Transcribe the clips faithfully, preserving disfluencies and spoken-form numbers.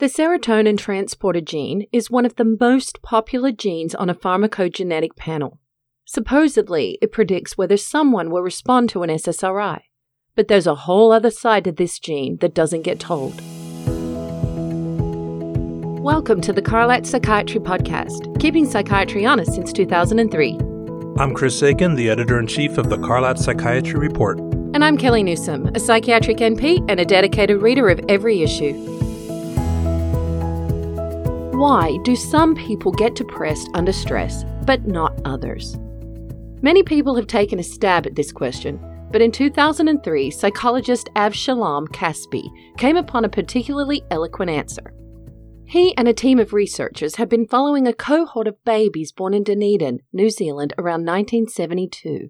The serotonin transporter gene is one of the most popular genes on a pharmacogenetic panel. Supposedly, it predicts whether someone will respond to an S S R I. But there's a whole other side to this gene that doesn't get told. Welcome to the Carlat Psychiatry Podcast, keeping psychiatry honest since two thousand three. I'm Chris Aiken, the Editor-in-Chief of the Carlat Psychiatry Report. And I'm Kelly Newsom, a psychiatric N P and a dedicated reader of every issue. Why do some people get depressed under stress, but not others? Many people have taken a stab at this question, but in two thousand three, psychologist Avshalom Caspi came upon a particularly eloquent answer. He and a team of researchers have been following a cohort of babies born in Dunedin, New Zealand, around nineteen seventy-two.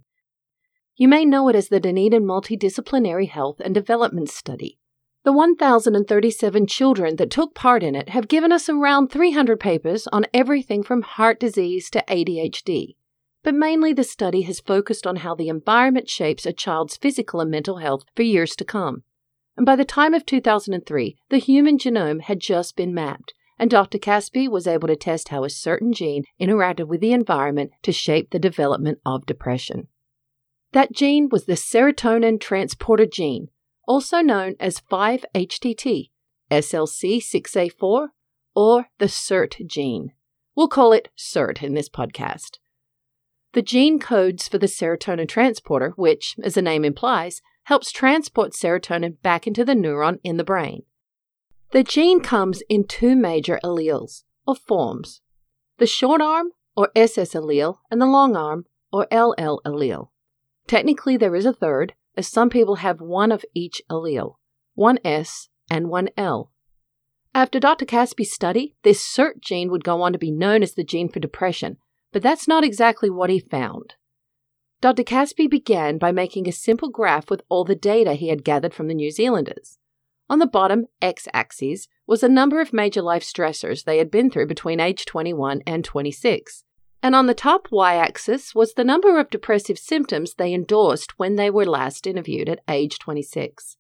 You may know it as the Dunedin Multidisciplinary Health and Development Study. The one thousand thirty-seven children that took part in it have given us around three hundred papers on everything from heart disease to A D H D. But mainly the study has focused on how the environment shapes a child's physical and mental health for years to come. And by the time of two thousand three, the human genome had just been mapped, and Doctor Caspi was able to test how a certain gene interacted with the environment to shape the development of depression. That gene was the serotonin transporter gene, also known as five H T T, S L C six A four, or the S I R T gene. We'll call it S I R T in this podcast. The gene codes for the serotonin transporter, which, as the name implies, helps transport serotonin back into the neuron in the brain. The gene comes in two major alleles, or forms, the short arm, or S S allele, and the long arm, or L L allele. Technically, there is a third, as some people have one of each allele, one S and one L. After Doctor Caspi's study, this S I R T gene would go on to be known as the gene for depression, but that's not exactly what he found. Doctor Caspi began by making a simple graph with all the data he had gathered from the New Zealanders. On the bottom x-axis was a number of major life stressors they had been through between age twenty-one and twenty-six. And on the top y-axis was the number of depressive symptoms they endorsed when they were last interviewed at age twenty-six.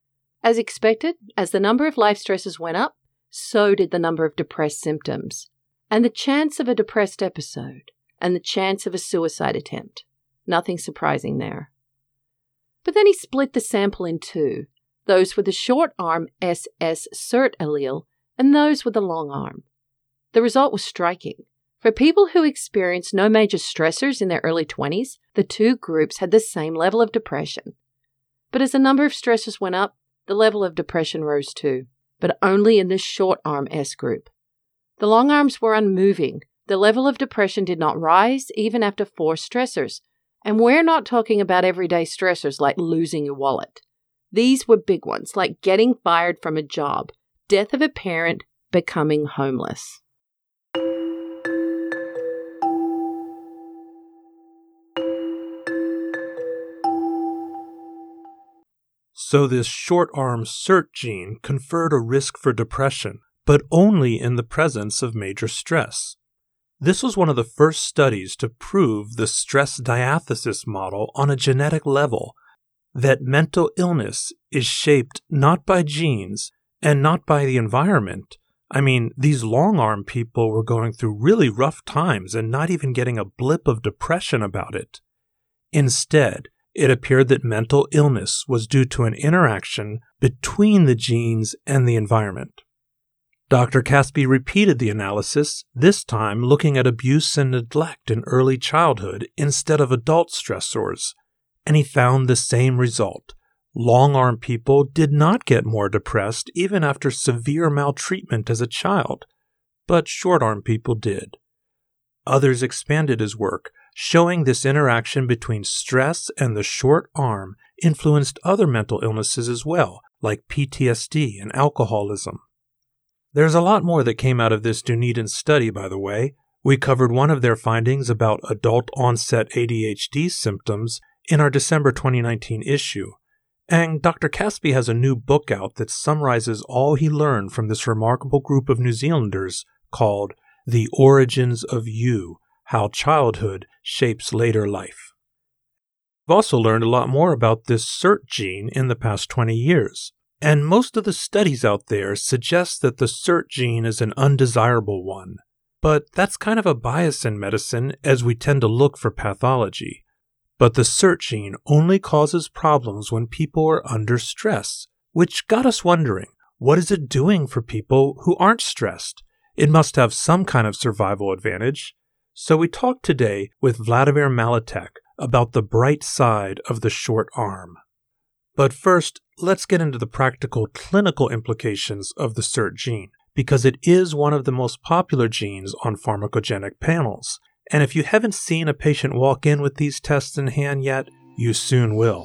As expected, as the number of life stressors went up, so did the number of depressed symptoms, and the chance of a depressed episode, and the chance of a suicide attempt. Nothing surprising there. But then he split the sample in two, those with the short arm S S S I R T allele and those with the long arm. The result was striking. For people who experienced no major stressors in their early twenties, the two groups had the same level of depression. But as the number of stressors went up, the level of depression rose too, but only in the short arm S group. The long arms were unmoving. The level of depression did not rise even after four stressors. And we're not talking about everyday stressors like losing your wallet. These were big ones, like getting fired from a job, death of a parent, becoming homeless. So this short-arm S I R T gene conferred a risk for depression, but only in the presence of major stress. This was one of the first studies to prove the stress diathesis model on a genetic level, that mental illness is shaped not by genes and not by the environment. I mean, these long-arm people were going through really rough times and not even getting a blip of depression about it. Instead, it appeared that mental illness was due to an interaction between the genes and the environment. Doctor Caspi repeated the analysis, this time looking at abuse and neglect in early childhood instead of adult stressors, and he found the same result. Long-arm people did not get more depressed even after severe maltreatment as a child, but short-arm people did. Others expanded his work, showing this interaction between stress and the short arm influenced other mental illnesses as well, like P T S D and alcoholism. There's a lot more that came out of this Dunedin study, by the way. We covered one of their findings about adult-onset A D H D symptoms in our December twenty nineteen issue, and Doctor Caspi has a new book out that summarizes all he learned from this remarkable group of New Zealanders called The Origins of You, How Childhood Shapes Later Life. I've also learned a lot more about this S I R T gene in the past twenty years. And most of the studies out there suggest that the S E R T gene is an undesirable one. But that's kind of a bias in medicine, as we tend to look for pathology. But the S E R T gene only causes problems when people are under stress, which got us wondering, what is it doing for people who aren't stressed? It must have some kind of survival advantage. So we talked today with Vladimir Maletic about the bright side of the short arm. But first, let's get into the practical clinical implications of the S E R T gene, because it is one of the most popular genes on pharmacogenic panels. And if you haven't seen a patient walk in with these tests in hand yet, you soon will.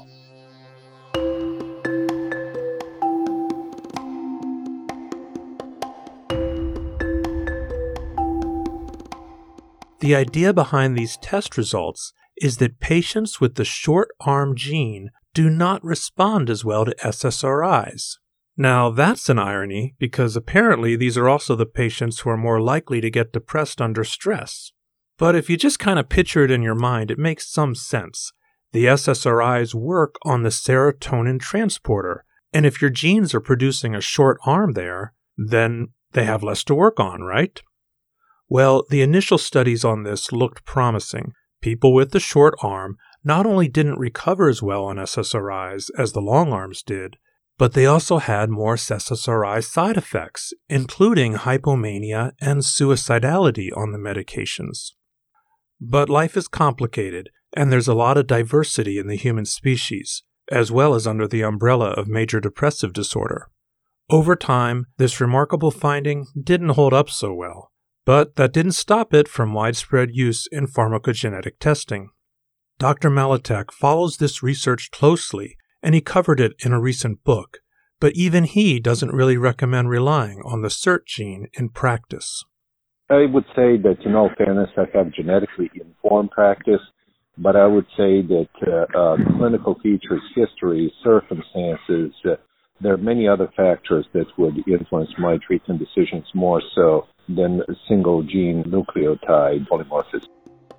The idea behind these test results is that patients with the short arm gene do not respond as well to S S R Is. Now, that's an irony, because apparently these are also the patients who are more likely to get depressed under stress. But if you just kind of picture it in your mind, it makes some sense. The S S R Is work on the serotonin transporter, and if your genes are producing a short arm there, then they have less to work on, right? Well, the initial studies on this looked promising. People with the short arm not only didn't recover as well on S S R Is as the long arms did, but they also had more S S R I side effects, including hypomania and suicidality on the medications. But life is complicated, and there's a lot of diversity in the human species, as well as under the umbrella of major depressive disorder. Over time, this remarkable finding didn't hold up so well, but that didn't stop it from widespread use in pharmacogenetic testing. Doctor Maletic follows this research closely, and he covered it in a recent book, but even he doesn't really recommend relying on the S E R T gene in practice. I would say that, in all fairness, I have genetically informed practice, but I would say that uh, uh, clinical features, history, circumstances, uh, there are many other factors that would influence my treatment decisions more so than a single gene nucleotide polymorphism.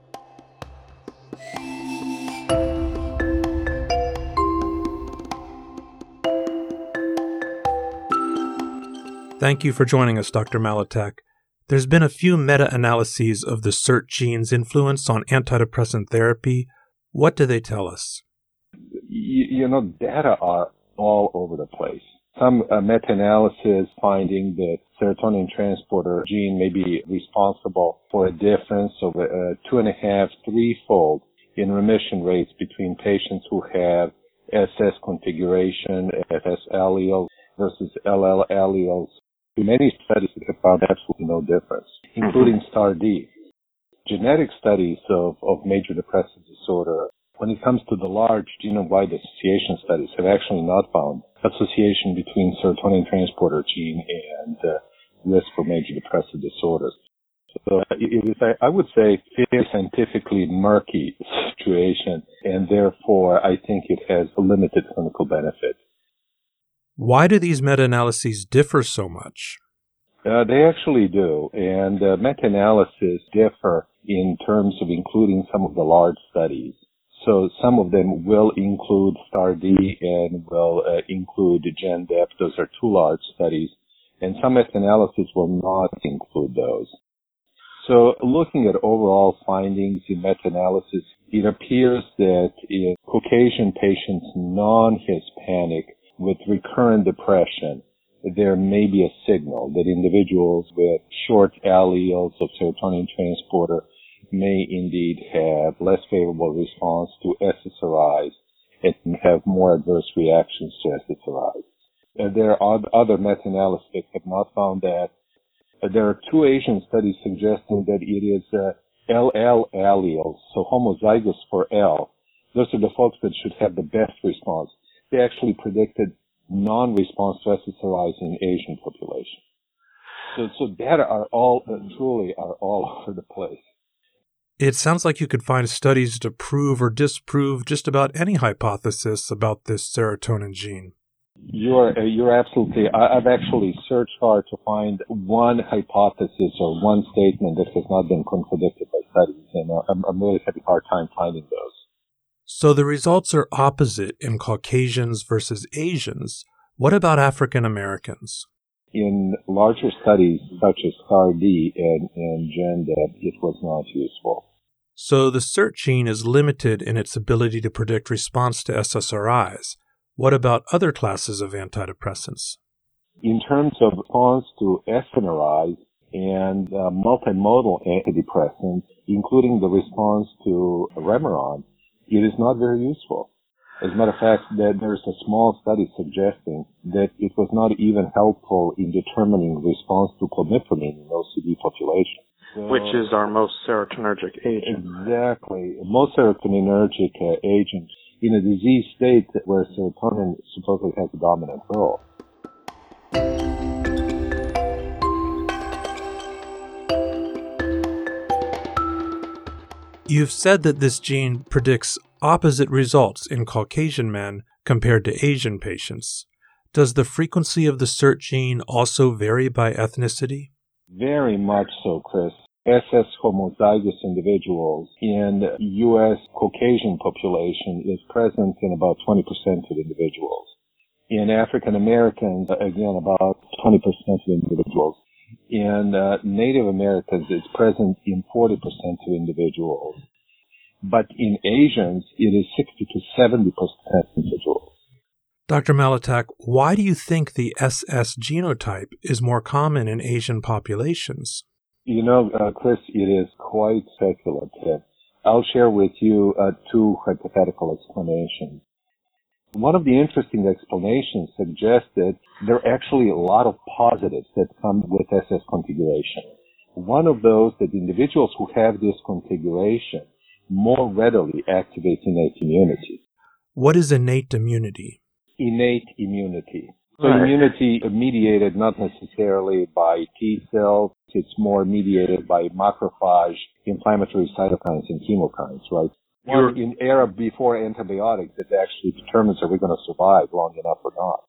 Thank you for joining us, Doctor Maletic. There's been a few meta-analyses of the S E R T gene's influence on antidepressant therapy. What do they tell us? You, you know, data are all over the place. Some uh, meta-analysis finding that serotonin transporter gene may be responsible for a difference of a, a two and a half, threefold in remission rates between patients who have S S configuration, S S alleles versus L L alleles. Many studies have found absolutely no difference, including STAR-D. Genetic studies of, of major depressive disorder, when it comes to the large genome-wide association studies, have actually not found association between serotonin transporter gene and uh, risk for major depressive disorders. So it is, I would say, very scientifically murky situation, and therefore I think it has a limited clinical benefit. Why do these meta-analyses differ so much? Uh, they actually do, and uh, meta-analyses differ in terms of including some of the large studies. So some of them will include STAR-D and will uh, include GenDep. Those are two large studies, and some meta-analyses will not include those. So looking at overall findings in meta-analysis, it appears that in Caucasian patients, non-Hispanic, with recurrent depression, there may be a signal that individuals with short alleles of serotonin transporter may indeed have less favorable response to S S R Is and have more adverse reactions to S S R Is. Uh, there are other meta-analyses that have not found that. Uh, there are two Asian studies suggesting that it is uh, L L alleles, so homozygous for L. Those are the folks that should have the best response. They actually predicted non-response to S S R Is in Asian population. So, so data are all, uh, truly are all over the place. It sounds like you could find studies to prove or disprove just about any hypothesis about this serotonin gene. You're, uh, you're absolutely, I, I've actually searched hard to find one hypothesis or one statement that has not been contradicted by studies, and uh, I'm, I'm really having a hard time finding those. So the results are opposite in Caucasians versus Asians, What about African Americans? In larger studies such as STAR-D and, and GenDep, it was not useful. So the SERT gene is limited in its ability to predict response to S S R Is. What about other classes of antidepressants? In terms of response to S N R Is and uh, multimodal antidepressants, including the response to Remeron, it is not very useful. As a matter of fact, that there's a small study suggesting that it was not even helpful in determining response to clomipramine in O C D population. So, which is our most serotonergic agent. Exactly. Most serotonergic uh, agent in a disease state where serotonin supposedly has a dominant role. You've said that this gene predicts opposite results in Caucasian men compared to Asian patients. Does the frequency of the SERT gene also vary by ethnicity? Very much so, Chris. S S homozygous individuals in U S Caucasian population is present in about twenty percent of individuals. In African Americans, again, about twenty percent of individuals. In uh, Native Americans, it's present in forty percent of individuals. But in Asians, it is sixty to seventy percent individuals. Doctor Maletic, why do you think the S S genotype is more common in Asian populations? You know, uh, Chris, it is quite speculative. I'll share with you uh, two hypothetical explanations. One of the interesting explanations suggests that there are actually a lot of positives that come with S S configuration. One of those that individuals who have this configuration more readily activate innate immunity. What is innate immunity? Innate immunity. So Right. immunity mediated not necessarily by T cells, it's more mediated by macrophage, inflammatory cytokines, and chemokines, right? One in era before antibiotics that actually determines are we going to survive long enough or not.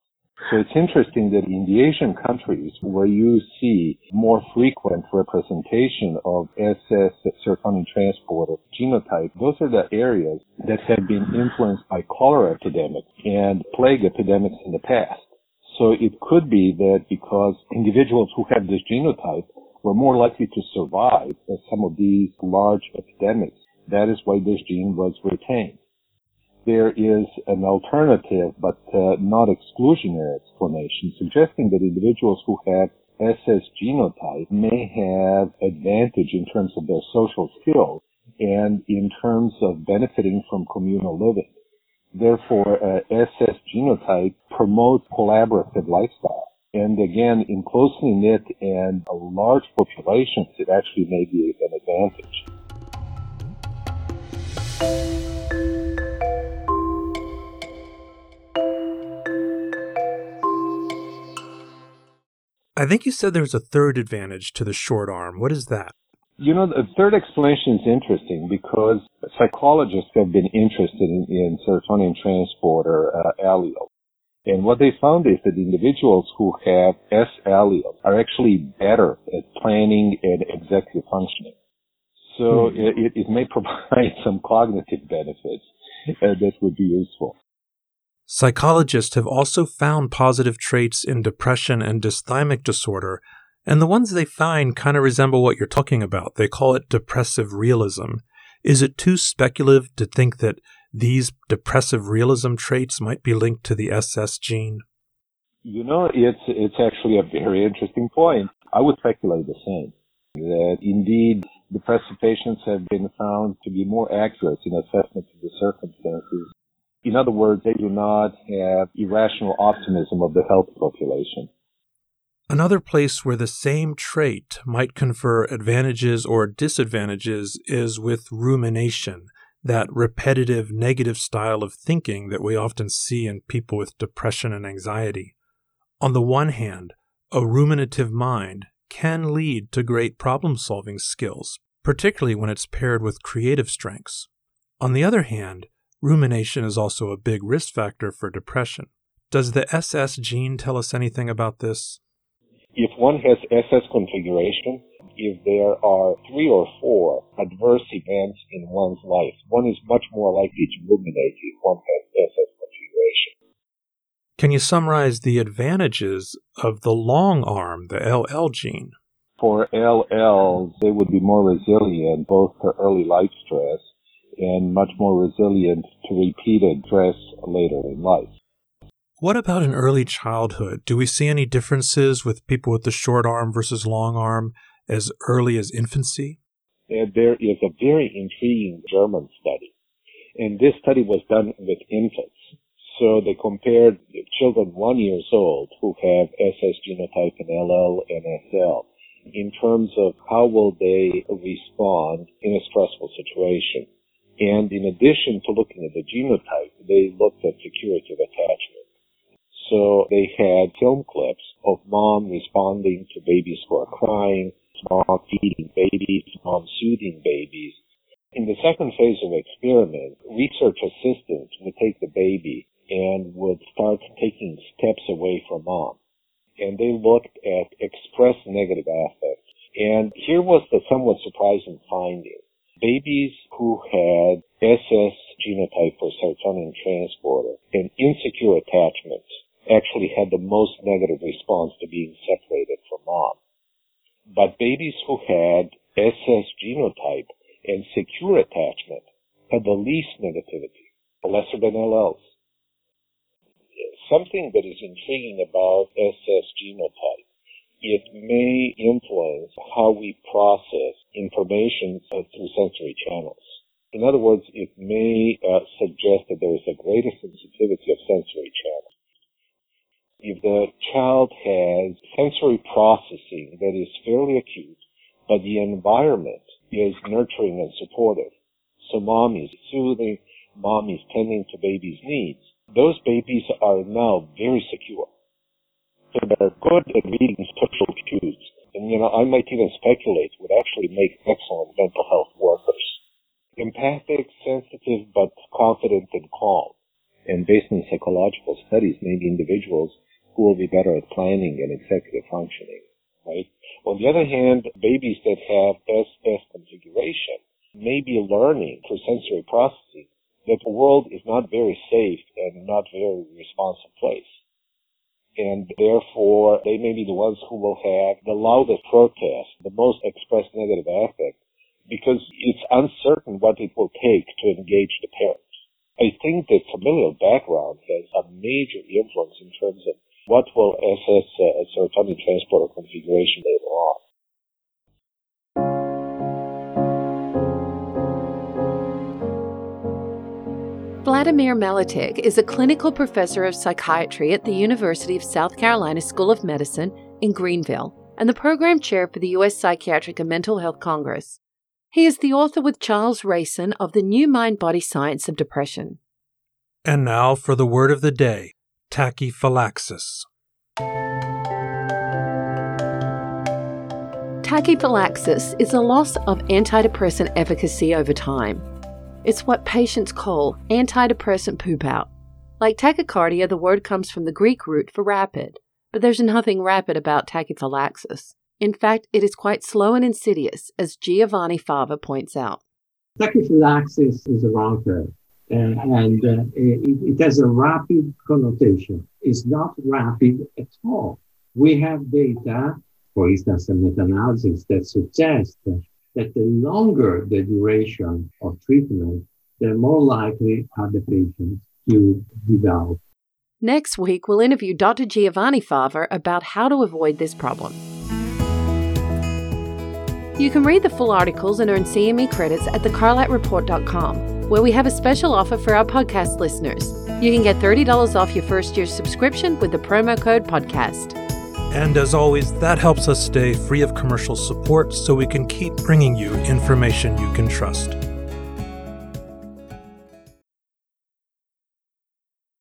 So it's interesting that in the Asian countries where you see more frequent representation of S S serotonin transporter genotype, those are the areas that have been influenced by cholera epidemics and plague epidemics in the past. So it could be that because individuals who have this genotype were more likely to survive as some of these large epidemics, that is why this gene was retained. There is an alternative, but uh, not exclusionary explanation, suggesting that individuals who have S S genotype may have advantage in terms of their social skills and in terms of benefiting from communal living. Therefore, uh, S S genotype promotes collaborative lifestyle. And again, in closely knit and large populations, it actually may be an advantage. I think you said there's a third advantage to the short arm. What is that? You know, the third explanation is interesting because psychologists have been interested in, in serotonin transporter uh, alleles. And what they found is that individuals who have S alleles are actually better at planning and executive functioning. So hmm. it, it may provide some cognitive benefits uh, that would be useful. Psychologists have also found positive traits in depression and dysthymic disorder, and the ones they find kind of resemble what you're talking about. They call it depressive realism. Is it too speculative to think that these depressive realism traits might be linked to the S S gene? You know, it's it's actually a very interesting point. I would speculate the same, that indeed depressive patients have been found to be more accurate in assessment of the circumstances. In other words, they do not have irrational optimism of the healthy population. Another place where the same trait might confer advantages or disadvantages is with rumination, that repetitive negative style of thinking that we often see in people with depression and anxiety. On the one hand, a ruminative mind can lead to great problem-solving skills, particularly when it's paired with creative strengths. On the other hand, rumination is also a big risk factor for depression. Does the S S gene tell us anything about this? If one has S S configuration, if there are three or four adverse events in one's life, one is much more likely to ruminate if one has S S configuration. Can you summarize the advantages of the long arm, the L L gene? For L Ls, they would be more resilient both to early life stress and much more resilient to repeated stress later in life. What about in early childhood? Do we see any differences with people with the short arm versus long arm as early as infancy? And there is a very intriguing German study, and this study was done with infants. So they compared children one year old who have S S genotype and L L and S L in terms of how will they respond in a stressful situation. And in addition to looking at the genotype, they looked at security of attachment. So they had film clips of mom responding to babies who are crying, mom feeding babies, mom soothing babies. In the second phase of the experiment, research assistants would take the baby and would start taking steps away from mom. And they looked at expressed negative affect. And here was the somewhat surprising finding. Babies who had S S genotype for serotonin transporter and insecure attachment actually had the most negative response to being separated from mom. But babies who had S S genotype and secure attachment had the least negativity, lesser than L Ls. Something that is intriguing about S S genotype, it may influence how we process information uh, through sensory channels. In other words, it may uh, suggest that there is a greater sensitivity of sensory channels. If the child has sensory processing that is fairly acute, but the environment is nurturing and supportive, so mom is soothing, mom is tending to baby's needs, those babies are now very secure. So they're good at reading social cues. And, you know, I might even speculate would actually make excellent mental health workers. Empathic, sensitive, but confident and calm. And based on psychological studies, maybe individuals who will be better at planning and executive functioning, right? On the other hand, babies that have S S configuration may be learning through sensory processing that the world is not very safe and not very responsive place. And therefore, they may be the ones who will have the loudest protest, the most expressed negative affect, because it's uncertain what it will take to engage the parents. I think that familial background has a major influence in terms of what will S S uh, serotonin transporter configuration later on. Vladimir Maletic is a clinical professor of psychiatry at the University of South Carolina School of Medicine in Greenville and the program chair for the U S Psychiatric and Mental Health Congress. He is the author with Charles Rayson of The New Mind-Body Science of Depression. And now for the word of the day, tachyphylaxis. Tachyphylaxis is a loss of antidepressant efficacy over time. It's what patients call antidepressant poop out. Like tachycardia, the word comes from the Greek root for rapid, but there's nothing rapid about tachyphylaxis. In fact, it is quite slow and insidious, as Giovanni Fava points out. Tachyphylaxis is a wrong term, uh, and uh, it, it has a rapid connotation. It's not rapid at all. We have data, for instance, a meta-analysis that suggests that the longer the duration of treatment, the more likely are the patients to develop. Next week, we'll interview Doctor Giovanni Fava about how to avoid this problem. You can read the full articles and earn C M E credits at the carlat report dot com, where we have a special offer for our podcast listeners. You can get thirty dollars off your first year's subscription with the promo code podcast. And as always, that helps us stay free of commercial support so we can keep bringing you information you can trust.